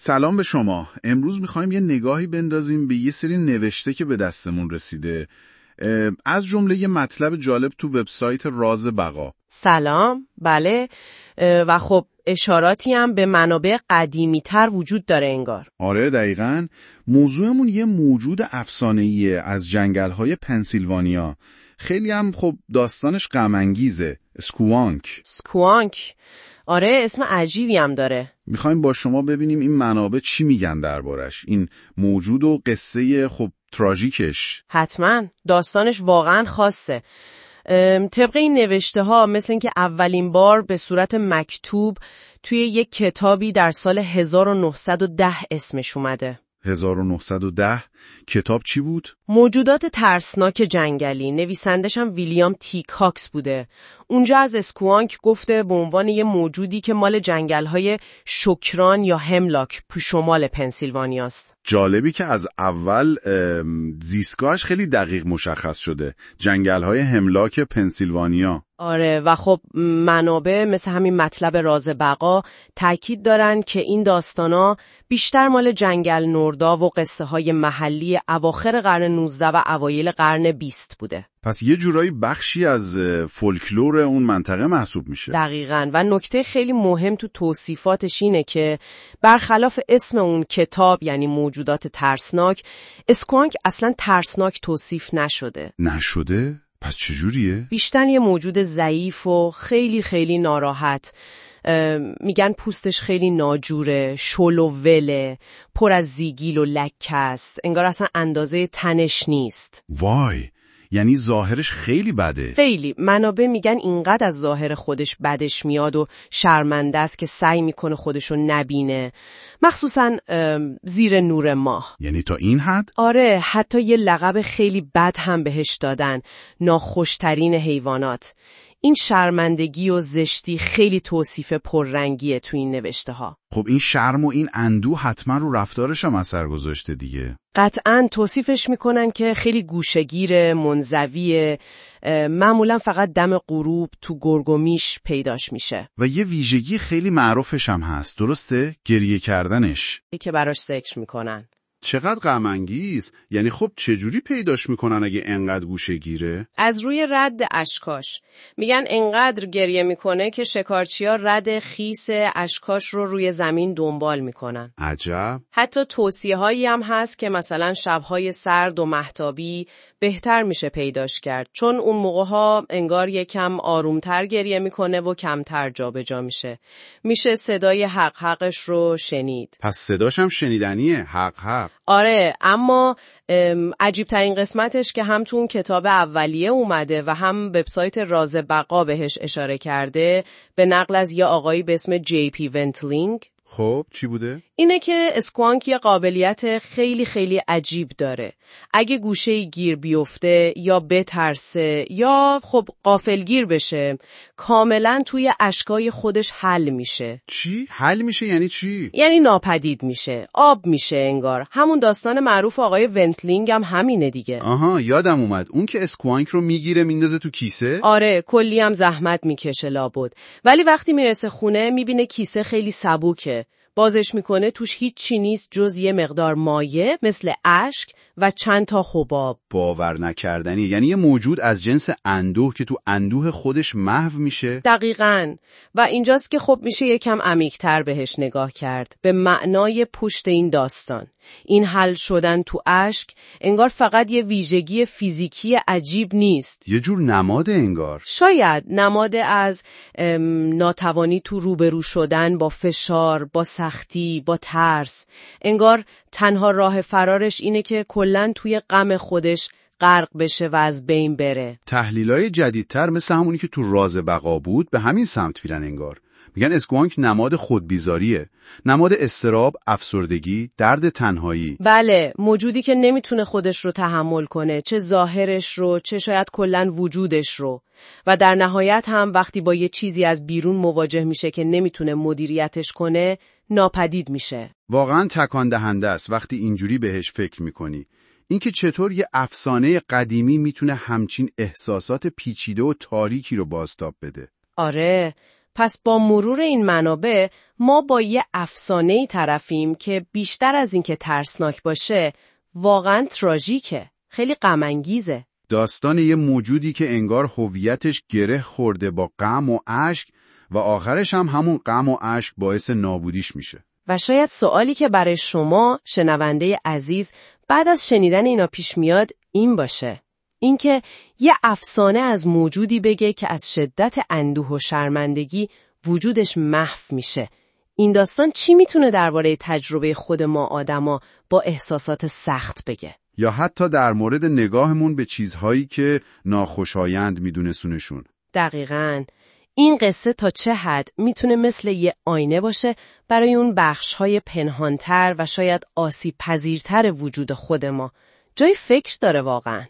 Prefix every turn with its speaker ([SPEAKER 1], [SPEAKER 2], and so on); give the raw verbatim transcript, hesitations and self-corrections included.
[SPEAKER 1] سلام به شما. امروز میخوایم یه نگاهی بندازیم به یه سری نوشته که به دستمون رسیده، از جمله یه مطلب جالب تو وبسایت راز بقا.
[SPEAKER 2] سلام. بله، و خب اشاراتی هم به منابع قدیمی تر وجود داره انگار.
[SPEAKER 1] آره دقیقاً. موضوعمون یه موجود افسانه‌ایه از جنگل‌های پنسیلوانیا. خیلی هم خب داستانش غم انگیزه. اسکوانک.
[SPEAKER 2] اسکوانک. آره، اسم عجیبی هم داره.
[SPEAKER 1] میخوایم با شما ببینیم این منابع چی میگن دربارش، این موجود و قصه خب تراژیکش.
[SPEAKER 2] حتما داستانش واقعا خاصه. طبق این نوشته ها مثل این که اولین بار به صورت مکتوب توی یک کتابی در سال هزار و نهصد و ده اسمش اومده.
[SPEAKER 1] هزار و نهصد و ده؟ کتاب چی بود؟
[SPEAKER 2] موجودات ترسناک جنگلی. نویسندش هم ویلیام تی کاکس بوده. اونجا از اسکوانک گفته به عنوان یه موجودی که مال جنگل‌های شکران یا هملاک تو شمال پنسیلوانیاست.
[SPEAKER 1] جالبی که از اول زیستگاهش خیلی دقیق مشخص شده. جنگل‌های هملاک پنسیلوانیا.
[SPEAKER 2] آره، و خب منابع مثل همین مطلب راز بقا تأکید دارن که این داستانا بیشتر مال جنگل نوردا و قصه های محلی اواخر قرن نوزده و اوایل قرن بیست بوده.
[SPEAKER 1] پس یه جورایی بخشی از فولکلور اون منطقه محسوب میشه.
[SPEAKER 2] دقیقاً. و نکته خیلی مهم تو توصیفاتش اینه که برخلاف اسم اون کتاب یعنی موجودات ترسناک، اسکوانک اصلاً ترسناک توصیف نشده.
[SPEAKER 1] نشده؟ پس چجوریه؟
[SPEAKER 2] بیشتر یه موجود ضعیف و خیلی خیلی ناراحت. میگن پوستش خیلی ناجوره، شل و وله، پر از زیگیل و لکه است. انگار اصلا اندازه تنش نیست.
[SPEAKER 1] وای، یعنی ظاهرش خیلی بده.
[SPEAKER 2] خیلی. منابع میگن اینقدر از ظاهر خودش بدش میاد و شرمنده است که سعی میکنه خودشو نبینه، مخصوصا زیر نور ماه.
[SPEAKER 1] یعنی تا این حد؟
[SPEAKER 2] آره، حتی یه لقب خیلی بد هم بهش دادن، ناخوشترین حیوانات. این شرمندگی و زشتی خیلی توصیف پررنگیه تو این نوشته ها.
[SPEAKER 1] خب این شرم و این اندوه حتما رو رفتارش هم اثر گذاشته دیگه.
[SPEAKER 2] قطعاً توصیفش میکنن که خیلی گوشه‌گیره، منزویه، معمولا فقط دم غروب تو گرگ و میش پیداش میشه.
[SPEAKER 1] و یه ویژگی خیلی معروفش هم هست، درسته؟ گریه کردنش.
[SPEAKER 2] که براش ذکر میکنن.
[SPEAKER 1] چقدر غم انگیز. یعنی خب چجوری پیداش میکنن اگه انقدر گوشه گیره؟
[SPEAKER 2] از روی رد اشکاش. میگن انقدر گریه میکنه که شکارچی‌ها رد خیس اشکاش رو روی زمین دنبال میکنن.
[SPEAKER 1] عجب.
[SPEAKER 2] حتی توصیه‌هایی هم هست که مثلا شب‌های سرد و مهتابی بهتر میشه پیداش کرد، چون اون موقع‌ها انگار یکم آرومتر گریه میکنه و کمتر جابجا میشه. میشه صدای حق حقش رو شنید.
[SPEAKER 1] پس صداش هم شنیدنیه، حق حق.
[SPEAKER 2] آره، اما عجیب ترین قسمتش که هم تو اون کتاب اولیه اومده و هم وبسایت راز بقا بهش اشاره کرده، به نقل از یه آقایی به اسم جی پی ونتلینگ.
[SPEAKER 1] خب چی بوده؟
[SPEAKER 2] اینه که اسکوانک یه قابلیت خیلی خیلی عجیب داره. اگه گوشه‌ای گیر بیفته یا بترسه یا خب غافلگیر بشه، کاملا توی اشکای خودش حل میشه.
[SPEAKER 1] چی؟ حل میشه یعنی چی؟
[SPEAKER 2] یعنی ناپدید میشه، آب میشه انگار. همون داستان معروف آقای ونتلینگ هم همینه دیگه.
[SPEAKER 1] آها، یادم اومد. اون که اسکوانک رو میگیره میندازه تو کیسه؟
[SPEAKER 2] آره، کلی هم زحمت میکشه لابد. ولی وقتی میرسه خونه میبینه کیسه خیلی سبوکه. بازش میکنه توش هیچ چی نیست جز یه مقدار مایع مثل اشک و چند تا حباب.
[SPEAKER 1] باور نکردنی. یعنی یه موجود از جنس اندوه که تو اندوه خودش محو میشه؟
[SPEAKER 2] دقیقاً. و اینجاست که خب میشه یکم عمیق‌تر بهش نگاه کرد، به معنای پشت این داستان. این حل شدن تو اشک انگار فقط یه ویژگی فیزیکی عجیب نیست،
[SPEAKER 1] یه جور نماد انگار.
[SPEAKER 2] شاید نماد از ناتوانی تو روبرو شدن با فشار، با سختی، با ترس. انگار تنها راه فرارش اینه که کلاً توی غم خودش غرق بشه و از بین بره.
[SPEAKER 1] تحلیلای جدیدتر مثل همونی که تو راز بقا بود به همین سمت میرن انگار. میگن اسکوانک نماد خودبیزاریه، نماد اضطراب، افسردگی، درد تنهایی.
[SPEAKER 2] بله، موجودی که نمیتونه خودش رو تحمل کنه، چه ظاهرش رو چه شاید کلاً وجودش رو. و در نهایت هم وقتی با یه چیزی از بیرون مواجه میشه که نمیتونه مدیریتش کنه، ناپدید میشه.
[SPEAKER 1] واقعاً تکان دهنده است وقتی اینجوری بهش فکر میکنی. اینکه چطور یه افسانه قدیمی میتونه همچین احساسات پیچیده و تاریکی رو بازتاب بده.
[SPEAKER 2] آره، پس با مرور این منابع ما با یه افسانه‌ای طرفیم که بیشتر از این که ترسناک باشه واقعاً تراژیکه، خیلی غم انگیزه.
[SPEAKER 1] داستان یه موجودی که انگار هویتش گره خورده با غم و اشک و آخرش هم همون غم و اشک باعث نابودیش میشه.
[SPEAKER 2] و شاید سوالی که برای شما شنونده عزیز بعد از شنیدن اینا پیش میاد این باشه. اینکه یه افسانه از موجودی بگه که از شدت اندوه و شرمندگی وجودش محو میشه. این داستان چی میتونه درباره تجربه خود ما آدما با احساسات سخت بگه؟
[SPEAKER 1] یا حتی در مورد نگاهمون به چیزهایی که ناخوشایند میدونستونشون.
[SPEAKER 2] دقیقاً. این قصه تا چه حد میتونه مثل یه آینه باشه برای اون بخش‌های پنهانتر و شاید آسیب پذیرتر وجود خود ما. جای فکر داره واقعاً.